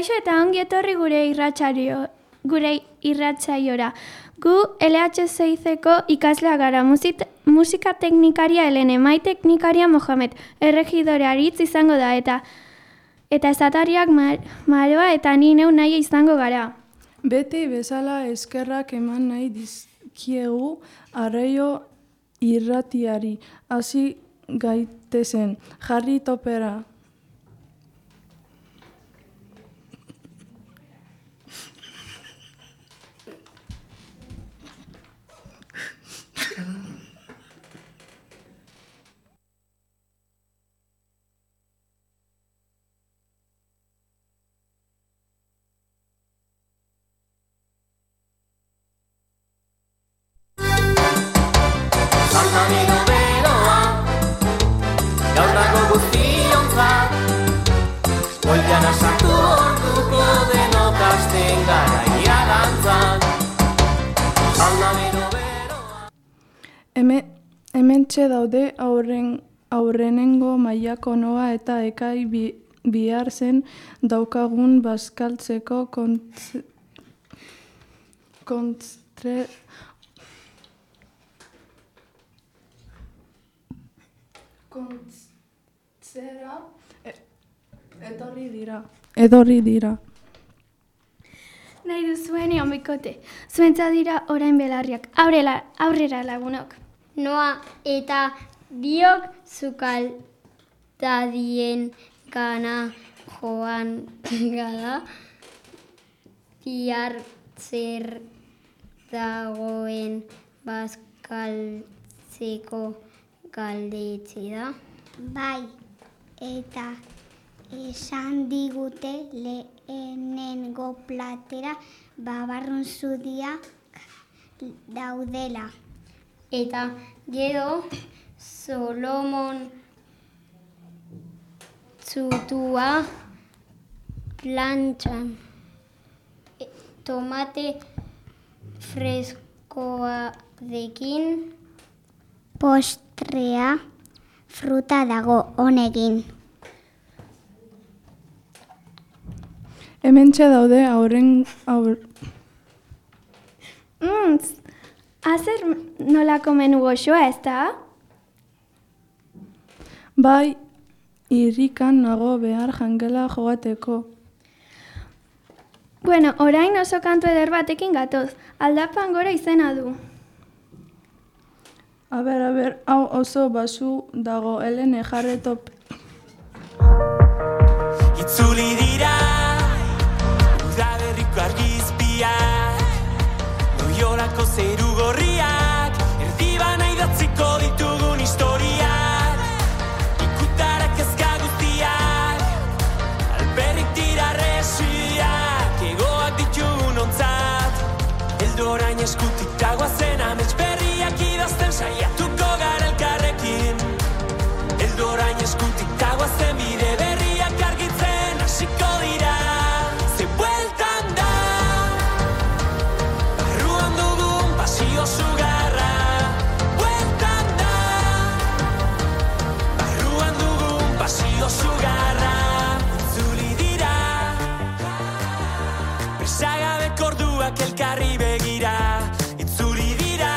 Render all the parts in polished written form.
Kaixo eta ongi etorri gure irratsaiora. Gu LHCICko ikaslea gara, musika teknikaria Helene, mai teknikaria Mohamed, erregidore Aritz izango da, eta esatariak Maroa eta ni neu nahi izango gara. Beti bezala eskerrak eman nahi dizkiegu Arraio irratiari. Hasi gaitezen, jarri topera. Hementxe daude aurrenengo mailako Noa eta Ekai bihar zen daukagun bazkaltzeko kontzera etorri dira. Nahi duzuen egon bikote, zuentza dira orain belarriak, aurrera lagunok. Noa eta biok sukaldadien gana joan gara, bihar zer dagoen bazkaltzeko galdetze da. Bai, eta esan digute lehenengo platera babarrun zudiak daudela. Eta gero Solomon zutua plantxan. Tomate freskoarekin. Postrea fruta dago honekin. Hementxe daude Azer nolako menu goxoa, ez da? Bai, irrikan nago behar jangela joateko. Bueno, orain oso kantu eder batekin gatoz. Aldapan gora izena du. Aber, hau oso basu dago, Helene jarretop. Itzuli dira, udaberriko argizpiak, Loiolako zeru gorriak, erdibana idatziko ditugun historiak, ikutarak ezka guztiak, alperrik dira resiak, egoak ditugun ontzat, eldorain eskutik dagoazen amets berriak idazten saiatuko gara elkarrekin, eldorain eskutik dagoazen bide berriak argitzen hasiko dira. Sugarra, bueltan da, barruan dugun pasio sugarra, itzuli dira, presagabeko orduak elkarri begira, itzuli dira,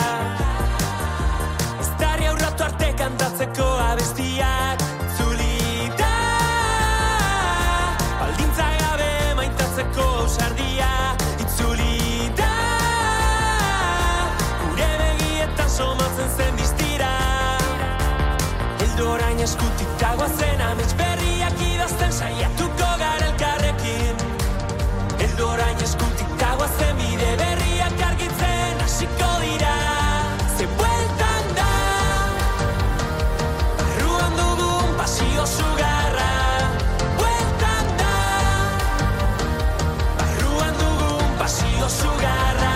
ez darri aurratu arte kantatzeko abestiak, itzuli da, baldintza gabe maintatzeko ausardia, itzuli da, somatzen zen diztira, eldorain eskutik dagoazen amets berriak idazten saiatuko gara elkarrekin, eldorain eskutik dagoazen bide berriak argitzen hasiko dira, ze bueltan da, barruan dugun pasio sugarra, bueltan da, barruan dugun pasio sugarra.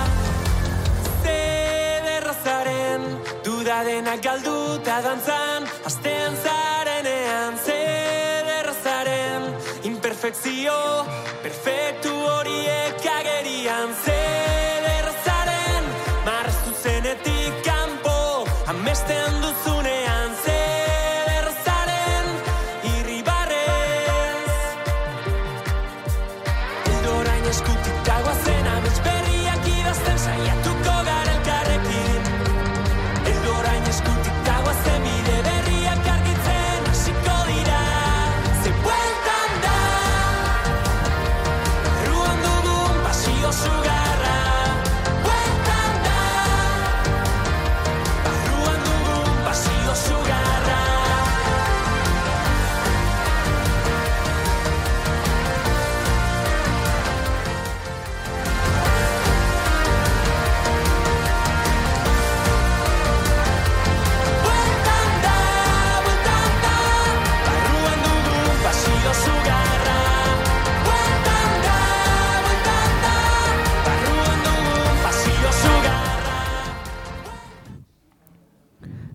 Denak galduta dantzan, hasten zarenean, zederrazaren imperfekzio, perfektu horiek agerian, zederrazaren marraztu zenetik kanpo, amesten duzunean, zederrazaren irribarrez,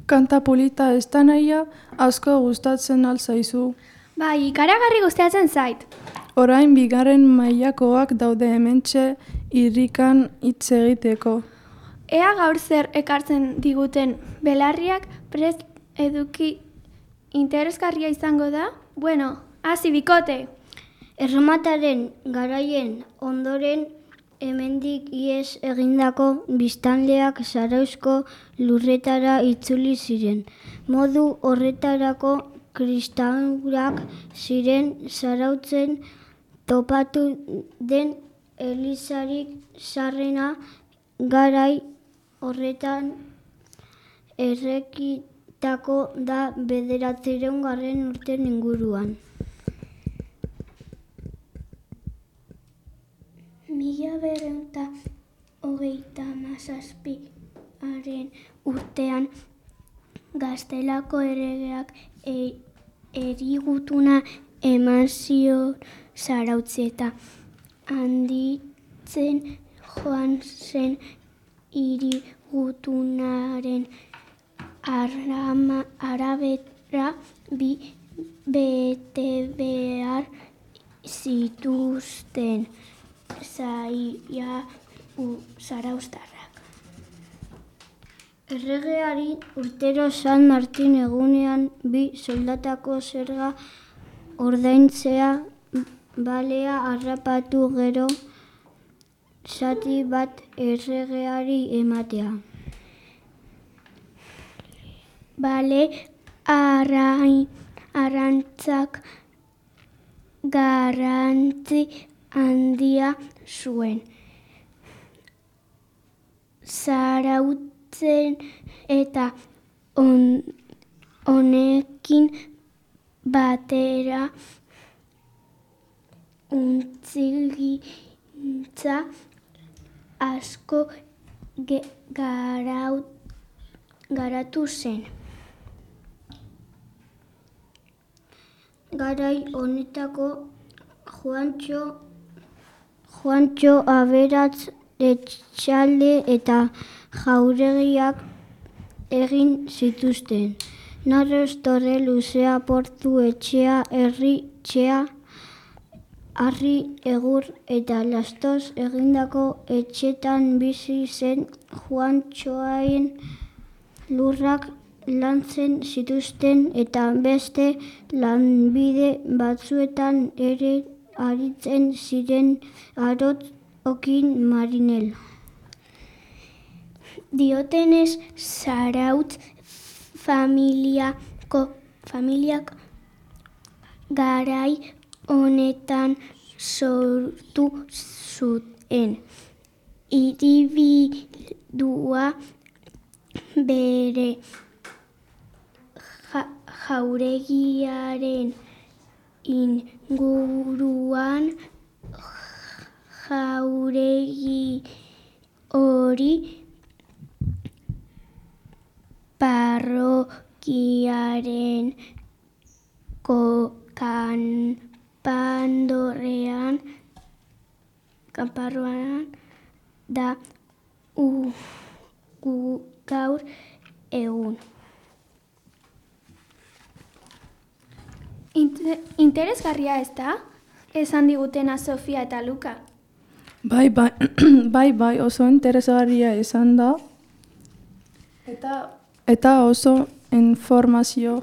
Kanta polita ez da nahia, asko gustatzen alzaizu. Bai, ikaragarri gustatzen zait. Orain bigarren mailakoak daude hementxe irrikan hitz egiteko. Ea gaur zer ekartzen diguten belarriak prest eduki interesgarria izango da? Bueno, hasi bikote! Erromataren garaien ondoren hemendik ihes egindako biztanleak Zarauzko lurretara itzuli ziren. Modu horretarako kristaurak ziren Zarautzen topatu den elizarik zaharrena garai horretan errekitako da 900. urten inguruan. 1237 urtean Gaztelako erregeak erigutuna eman zion Zarautzi eta handitzen joan zen irigutunaren arabera bi betebehar zituzten zarauztarrak. Erregeari urtero San Martin egunean 2 soldatako zerga ordaintzea balea harrapatu gero zati bat erregeari ematea. Bale arrantzak garrantzi handia zuen. Zarautzen eta honekin batera untzigintza asko garatu zen. Garai honetako Juantxo aberats etxalde eta jauregiak egin zituzten. Narroz Torre Luzea Portu etxea herri-txea Harri Egur eta Lastoz egindako etxetan bizi zen Juantxoaren lurrak lantzen zituzten eta beste lanbide batzuetan ere aritzen ziren Arotz Okin Marinel. Diotenez Zarautz familiak garai honetan sortu zuten hiribildua bere jauregiaren inguruan. Jauregi hori parrokiaren kanparroan da gaur egun. Interesgarria ez da? Esan digutena Sofia eta Luka. Bai, oso interesgarria izan da. Eta oso informazio.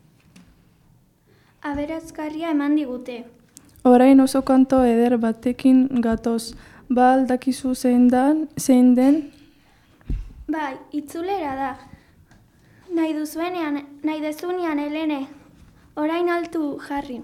Aberasgarria eman digute. Orain oso kanto eder batekin gatoz. Ba aldakizu zein den? Bai, itzulera da. Nahi dezunean, Helene. Orain altu jarri.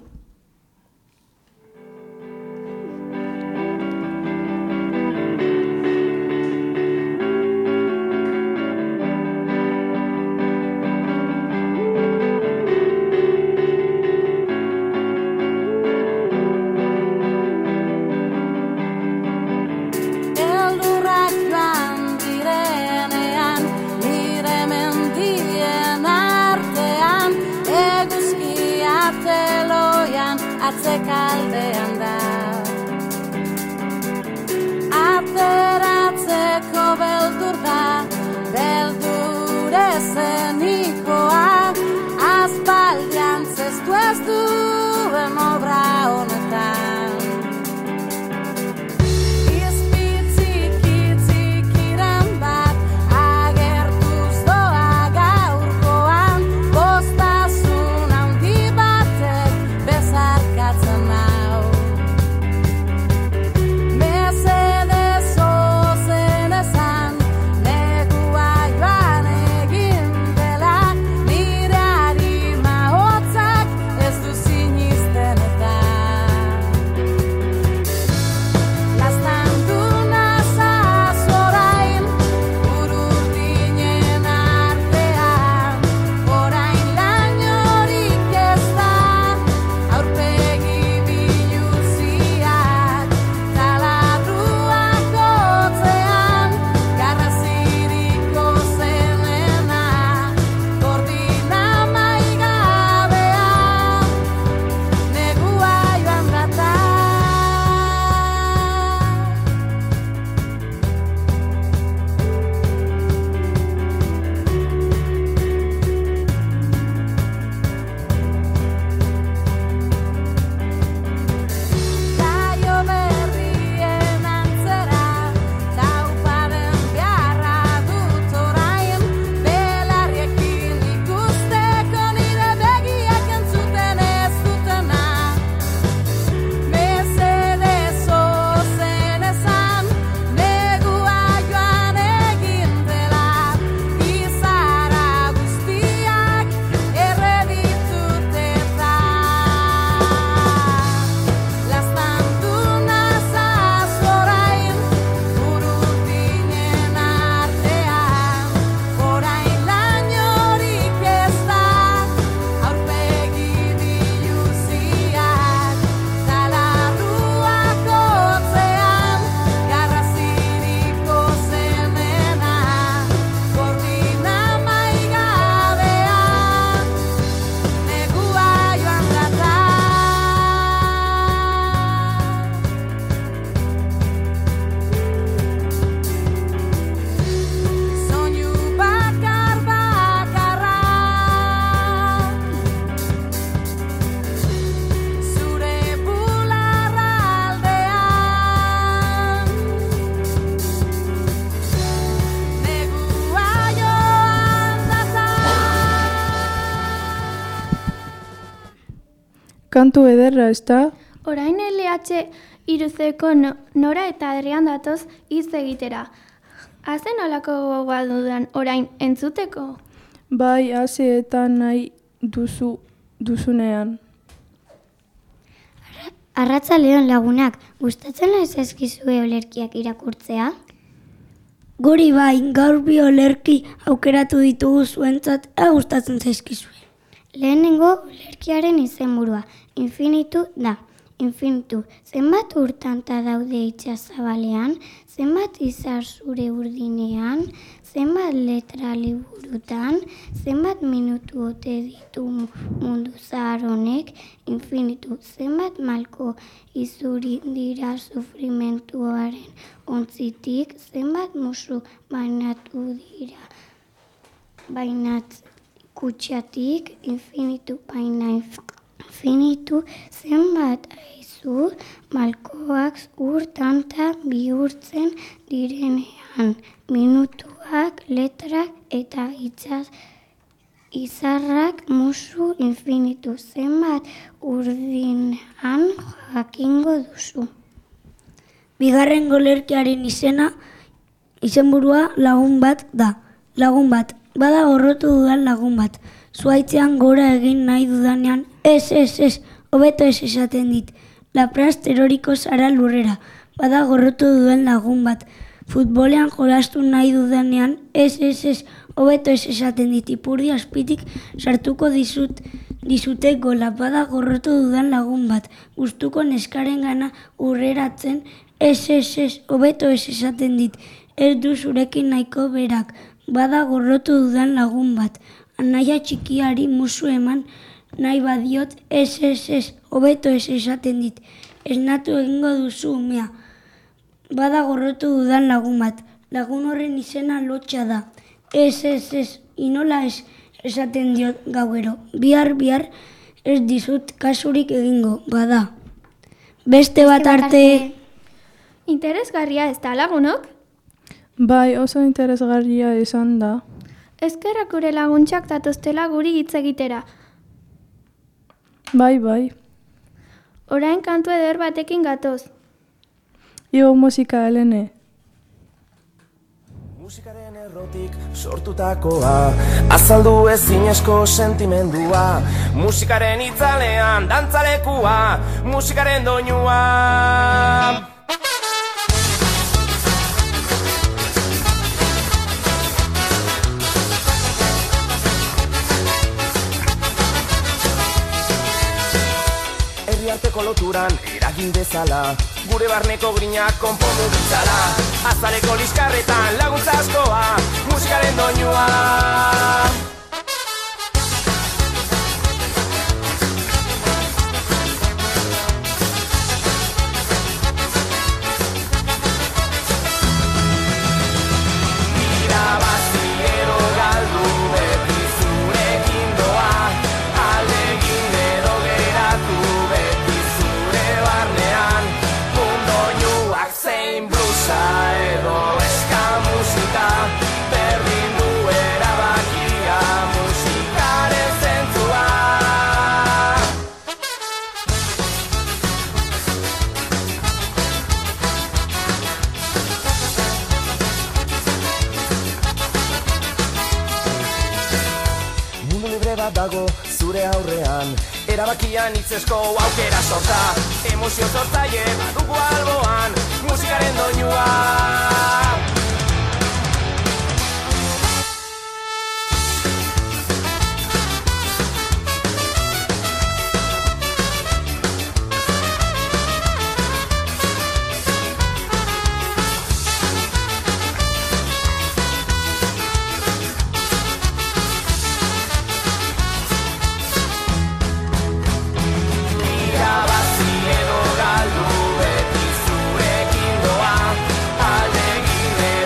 Atzekaldean da ateratzeko beldur da, beldur ezenik kantu ederra, ezta? Orain LH iruzeko Nora eta Adrian datoz hitz egitera. Hazen olako gogoa dudan orain entzuteko? Bai, haze eta nahi duzunean. Arratsaldeon lagunak, gustatzen ez zaizkizue olerkiak irakurtzea? Guri bai, gaur bi olerki aukeratu ditugu zuentzat, gustatzen zaizkizue. Lehenengo olerkiaren izenburua, infinitu da. Infinitu, zenbat urtanta daude itsasabalean, zenbat izar zure urdinean, zenbat letra liburutan, zenbat minutu ote ditu mundu zahar honek, infinitu, zenbat malko izuri dira sufrimentuaren ontzitik, zenbat musu bainatu dira bainat kutxatik, infinitu baina infinitu, zenbat aizu malkoak urtanta bihurtzen direnean, minutuak, letrak eta izarrak musu infinitu, zenbat urdinean jakingo duzu. Bigarren olerkiaren izenburua lagun bat da. Lagun bat, bada gorrotu dudan lagun bat. Zuaitzean gora egin nahi dudanean, ez, hobeto ez esaten dit. Laprast eroriko zara lurrera, bada gorrotu duen lagun bat. Futbolean jolastu nahi dudanean, ez, hobeto ez esaten dit. Ipurdi azpitik sartuko dizute gola, bada gorrotu dudan lagun bat. Gustuko neskaren gana urreratzen, ez, hobeto ez esaten dit. Ez du zurekin nahiko berak, bada gorrotu dudan lagun bat. Anaia txikiari musu eman nahi badiot, ez, hobeto ez esaten dit. Esnatu egingo duzu umea. Bada gorrotu dudan lagun bat. Lagun horren izena lotxa da. Ez, inola ez esaten diot gauero. Bihar ez dizut kasurik egingo, bada. Beste bat arte. Interesgarria ez da lagunok? Bai, oso interesgarria izan da. Eskerrak gure laguntxak datoztela guri hitz egitera. Bai. Orain kantu eder batekin gatoz. Igo musika, Helene. Musikaren errotik sortutakoa, azaldu ezinezko sentimendua, musikaren itzalean dantzalekua, musikaren doinua. Herriarteko loturan eragin dezala, gure barneko grinak konpondu ditzala, azaleko liskarretan laguntza askoa, musikaren doinua. Dago zure aurrean, erabakian hitzesko aukera sorta, emozio sortzaile badugu alboan, musikaren doinua. Alde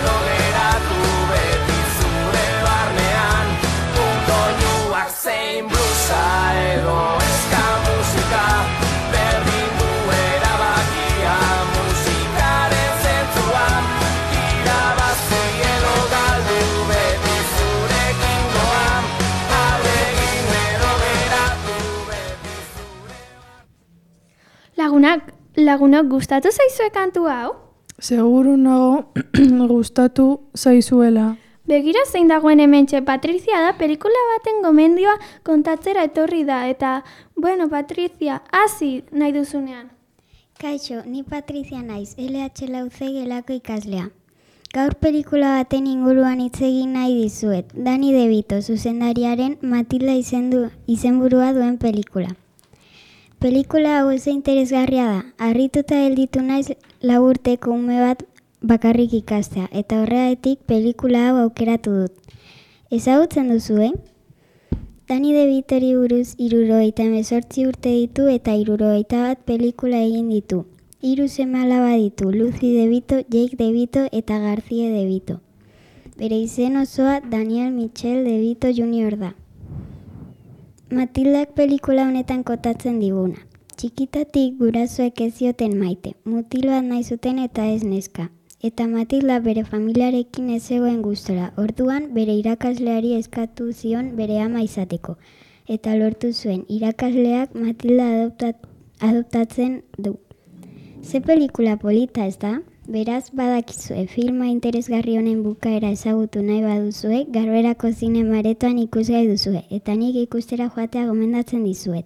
Lagunok, gustatu zaizue kantu hau? Seguru nago gustatu zaizuela. Begira zein dagoen hementxe, Patrizia da pelikula baten gomendioa kontatzera etorri da, eta, bueno, Patrizia, hasi nahi duzunean. Kaixo, ni Patrizia naiz, LH Lauze gelako ikaslea. Gaur pelikula baten inguruan hitz egin nahi dizuet. Dani DeVito, zuzendariaren Matilda izenburua duen pelikula. Pelikula hau oso interesgarria da. Harrituta gelditu naiz 4 urteko ume bat bakarrik ikastea, eta horregatik pelikula hau aukeratu dut. Ezagutzen duzu, Dani DeVitori buruz 78 urte ditu eta 71 pelikula egin ditu. 3 seme-alaba ditu, Lucy DeVito, Jake DeVito eta Garcia DeVito. Bere izen osoa Daniel Michel DeVito Jr. da. Matildak pelikula honetan kotatzen diguna. Txikitatik gurasoek ez zioten maite, mutil bat nahi zuten eta ez neska. Eta Matilda bere familiarekin ez zegoen gustora, orduan bere irakasleari eskatu zion bere ama izateko. Eta lortu zuen, irakasleak Matilda adoptatzen du. Ze pelikula polita ez da? Beraz badakizue, filma interesgarri honen bukaera ezagutu nahi baduzue, Garberako zinemaretoan ikusgai duzue, eta nik ikustera joatea gomendatzen dizuet.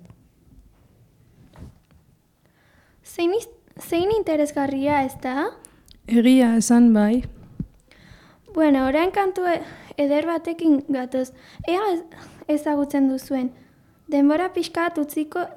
Zein interesgarria ez da? Egia esan bai. Bueno, orain kantu eder batekin gatoz. Ea ezagutzen duzuen. Denbora pixkat utziko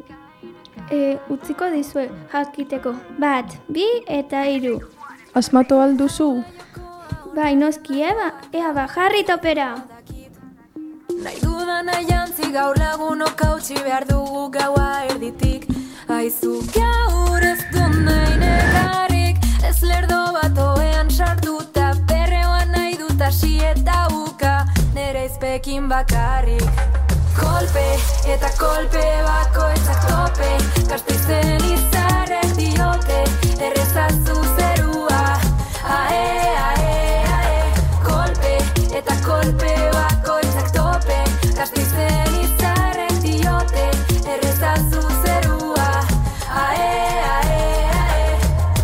dizue jakiteko. 1, 2 eta 3. Asmatu alduzu? Bai, noski, ea jarri topera. Nahi dudana jantzi gaur lagunok hautsi behar dugu gaua erditik. Aizu gaur ez du nahi negarik, ez lerdo bat oean sartuta, perreoan nahi dut hasi eta uka, nere izpekin bakarrik. Kolpe eta kolpe bakoitzak tope, Gasteizen izarrek diote, errezazu zerua. Ae, ae, ae, kolpe eta kolpe bakoitzak tope, Gasteizen izarrek diote, errezazu zerua. Ae, ae, ae.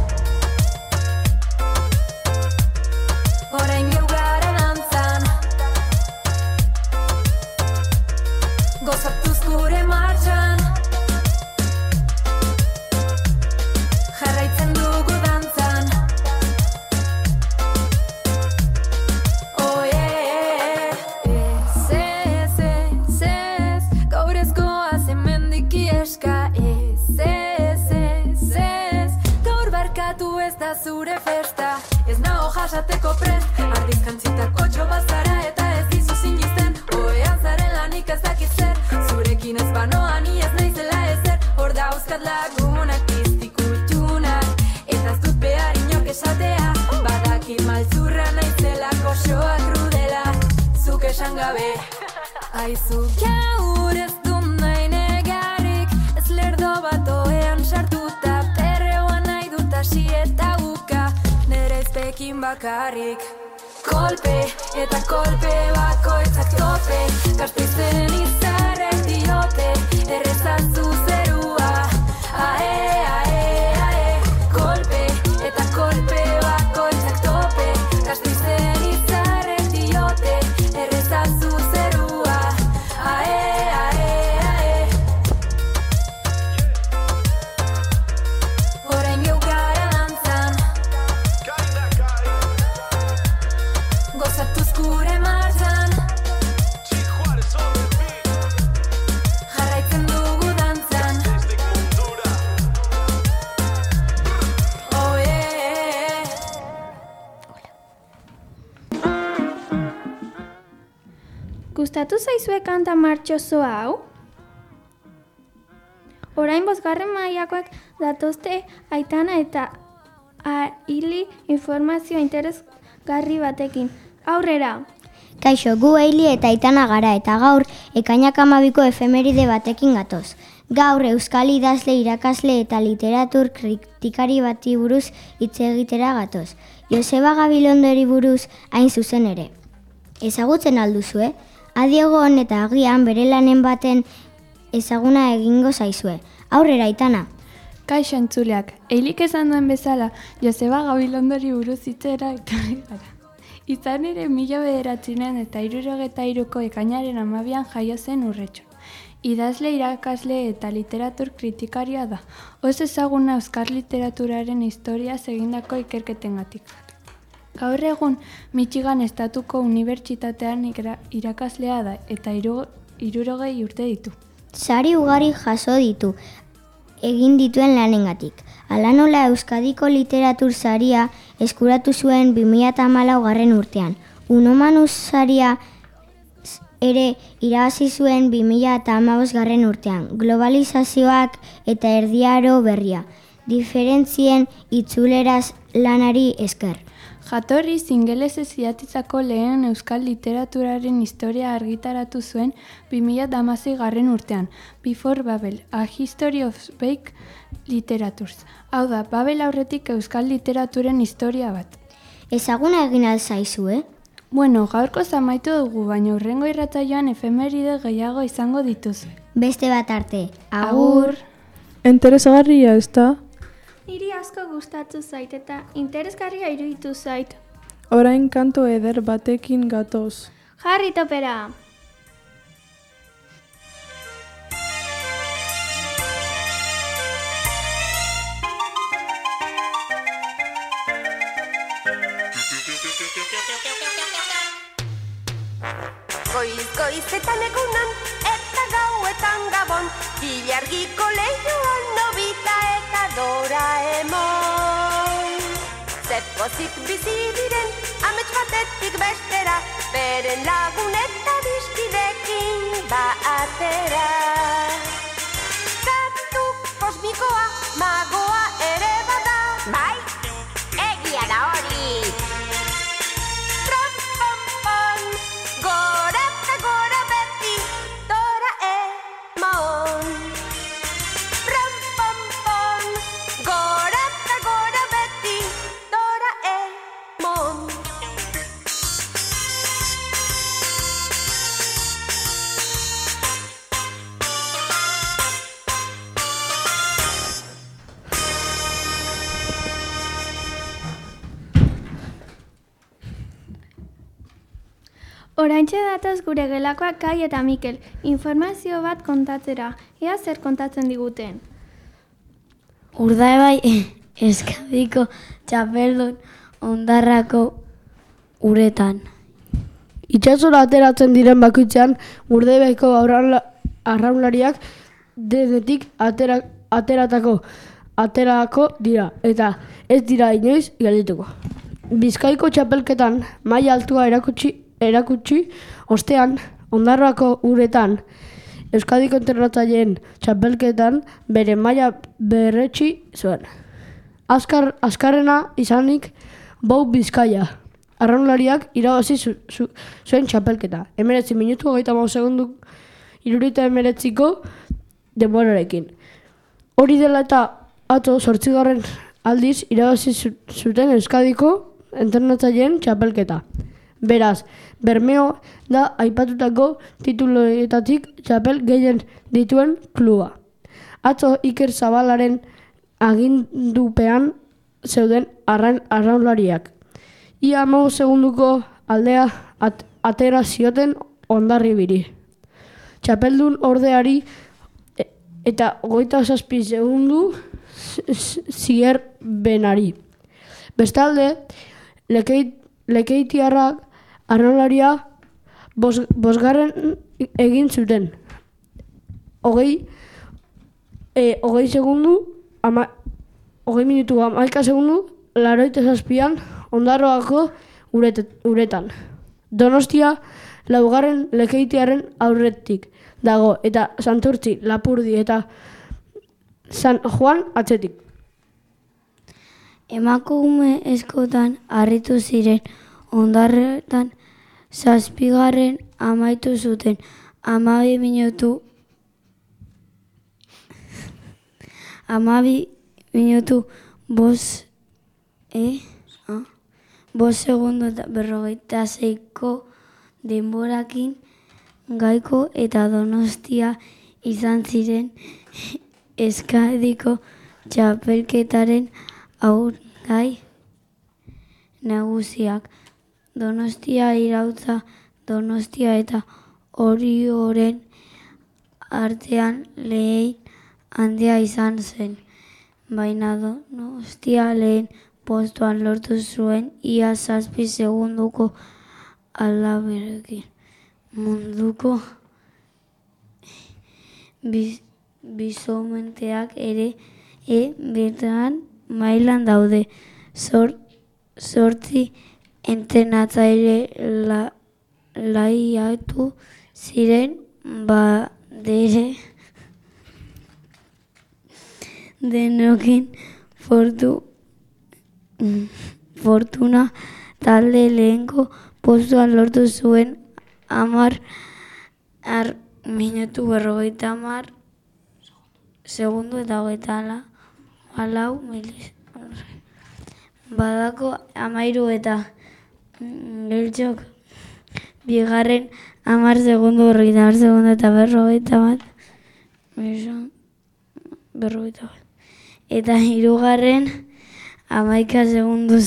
Orain geu gara dantzan, gozatuz gure martxan, jarraitzen dugu dantzan. Oh yeah, ez, gaur ez goaz hemendik ieska. Ez, gaur barkatu ez da zure festa, ez nago jasateko prest, ardizkantzitako txobazara eta ez dizu sinisten, oean zaren lanik ez dakit zer, zurekin ez banoa ni ez naizela ezer, hor dauzkat lagunak piztikutxunak, eta ez dut behar inok esatea, badakit maltzurra naizela koxoa krudela, zuk esan gabe. Aizu gaur ez du nahi negarik, ez lerdo bat oean sartuta, perreoan nahi dut hasi eta uka, nere izpekin bakarrik. Kolpe eta kolpe bakoitzak tope, Gasteizen izarrek diote, errezazu zerua. Ae, ae, ae, kolpe eta kolpe bakoitzak tope, Gasteizen izarrek diote, errezazu zerua. Ae, ae, ae. Orain geu gara dantzan, gozatuz gure martxan, jarraitzen dugu dantzan. Oh yeah. Gustatu zaizue kanta martxoso hau? Orain 5. mailakoak datozte Aitana eta Aili informazio interesgarri batekin. Aurrera! Kaixo, gu Aili eta Aitana gara eta gaur ekainak 12ko efemeride batekin gatoz. Gaur euskal idazle, irakasle eta literatur kritikari bati buruz hitz egitera gatoz. Joseba Gabilondori buruz hain zuzen ere. Ezagutzen alduzue? Adiego eta agian bere lanen baten ezaguna egingo zaizue. Aurrera, Aitana. Kaixo entzuleak, eilik esan duen bezala, Joseba Gabilondori buruz hitzera etorri gara. Izan ere 1973ko ekainaren 12an jaio zen Urretxun. Idazle, irakasle eta literatur kritikaria da. Oso ezaguna euskal literaturaren historiaz egindako ikerketengatik. Gaur egun Michigan Estatuko Unibertsitatean irakaslea da eta 60 urte ditu. Sari ugari jaso ditu, egin dituen lanengatik. Hala nola Euskadiko literatur saria eskuratu zuen 2014 urtean. Unomanus saria ere irabazi zuen 2015 urtean. Globalizazioak eta erdiaro berria. Diferentzien itzuleraz lanari esker. Jatorriz ingelesez idatzitako lehen euskal literaturaren historia argitaratu zuen 2016 urtean, Before Babel, A History of Fake Literatures. Hau da, Babel aurretik euskal literaturen historia bat. Ezaguna egin alzaizu, Bueno, gaurko zamaitu dugu, baina hurrengo irratsaioan efemeride gehiago izango dituzu. Beste bat arte. Agur! Interesgarria, ez da? Niri asko gustatu zait eta interesgarria iruditu zait. Orain kanto eder batekin gatoz. Jarri topera! Goizetan egunan eta gauetan gabon, ilargiko lehioan Nobita eta Doraemon. Zepozik bizi diren, amets batetik bestera, beren lagun eta dizkidekin batera. Kantu kosmikoa, magoa ere bada, bai, egia da hori. Gora beti, Doraemon. Ram pam pam, gora beti, Doraemon. Oraintxe datoz gure gelakoak Kai eta Mikel, informazio bat kontatzera. Ea zer kontatzen diguten. Urdaibai Euskadiko txapeldun Ondarrako uretan. Itsasora ateratzen diren bakoitzean Urdaibaiko arraunlariak denetik aterako dira eta ez dira inoiz geldituko. Bizkaiko txapelketan maila altua erakutsi ostean Ondarroako uretan Euskadiko entrenatzaileen txapelketan bere maila berretsi zuen. Azkarrena izanik Bou Bizkaia. Arraunlariak irabazi zuen txapelketa. 19 minutu 35 segundu 79ko denborarekin. Hori dela eta atzo 8. aldiz irabazi zuten Euskadiko entrenatzaileen txapelketa. Beraz, Bermeo da aipatutako tituloetatik txapel gehien dituen kluba. Atzo Iker Zabalaren agindupean zeuden arraunlariak. Ia 15 segunduko aldea atera zioten Hondarribiri. Txapeldun ordeari eta 27 segundu Zierbenari. Bestalde, Lekeitiarrak arraunlaria bosgarren egin zuten. 20 minutu 11 segundu 87an Ondarroako uretan. Donostia laugarren Lekeitiarren aurretik dago eta Santurtzi, Lapurdi eta San Juan atzetik. Emakume eskotan harritu ziren Ondarretan 7. amaitu zuten 12 minutu 5 segundu eta 56ko denborakin Gaiko eta Donostia izan ziren Euskadiko txapelketaren aurgai nagusiak. Donostia, Irautza, Donostia eta Orioren artean lehen handia izan zen. Baina Donostia lehen postuan lortu zuen ia 7 segunduko aldaberekin. Munduko bizomenteak ere bertan mailan daude. Zortzi entrenatzaile laiatu ziren badere denokin fortuna talde lehenko postuan lortu zuen 10 minutu 50 segundu eta 24 badako 13 eta geltxok bigarren 10 segundu 40 segundu eta 41 eta hirugarren 11 segundu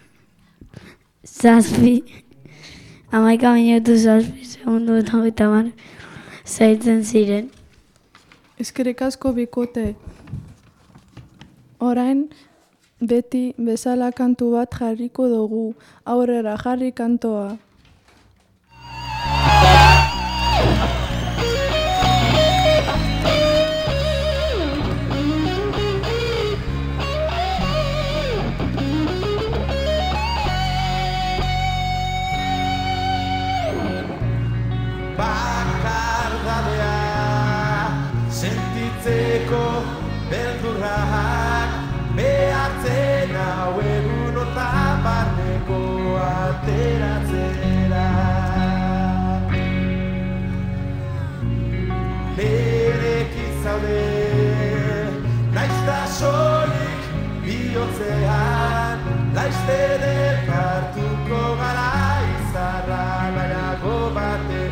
7 11 minutu 7 segundu eta 30 zaitzen ziren. Eskerrik asko bikote. Orain beti bezala kantu bat jarriko dugu. Aurrera jarri kantoa. Beldurrak behartzen hau egun hortan barneko ateratzera. Nerekin zaude, naizta solik bihotzean, laizter elkartuko gara izarra nahiago batean.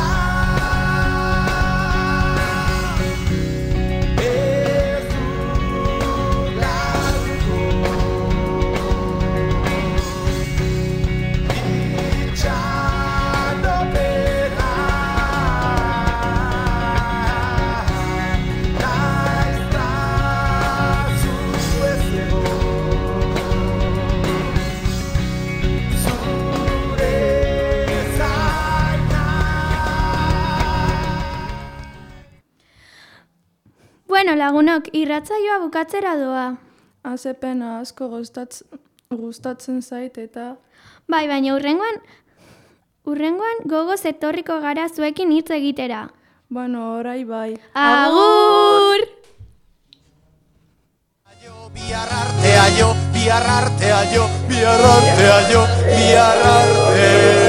Bueno, lagunok, irratsaioa bukatzera doa. Azepena asko gustatzen zait eta... Bai, baina urrengoan gogoz etorriko gara zuekin hitz egitera. Bueno, orai bai. Agur! Bihar artea jo, bihar artea jo, bihar artea jo, bihar artea.